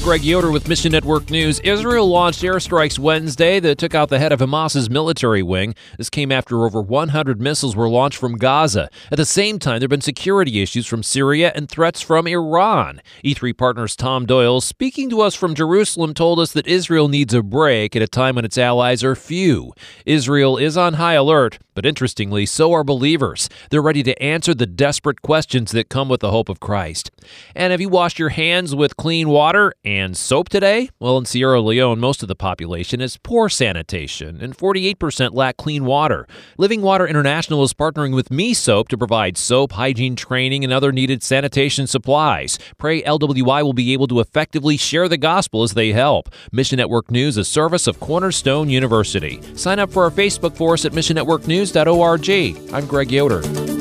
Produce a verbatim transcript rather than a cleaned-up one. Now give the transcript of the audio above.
Greg Yoder with Mission Network News. Israel launched airstrikes Wednesday that took out the head of Hamas's military wing. This came after over one hundred missiles were launched from Gaza. At the same time, there have been security issues from Syria and threats from Iran. E three Partners' Tom Doyle, speaking to us from Jerusalem, told us that Israel needs a break at a time when its allies are few. Israel is on high alert, but interestingly, so are believers. They're ready to answer the desperate questions that come with the hope of Christ. And have you washed your hands with clean water and soap today? Well, in Sierra Leone, most of the population has poor sanitation, and forty-eight percent lack clean water. Living Water International is partnering with Me Soap to provide soap, hygiene training, and other needed sanitation supplies. Pray L W I will be able to effectively share the gospel as they help. Mission Network News, a service of Cornerstone University. Sign up for our Facebook for us at mission network news dot org. I'm Greg Yoder.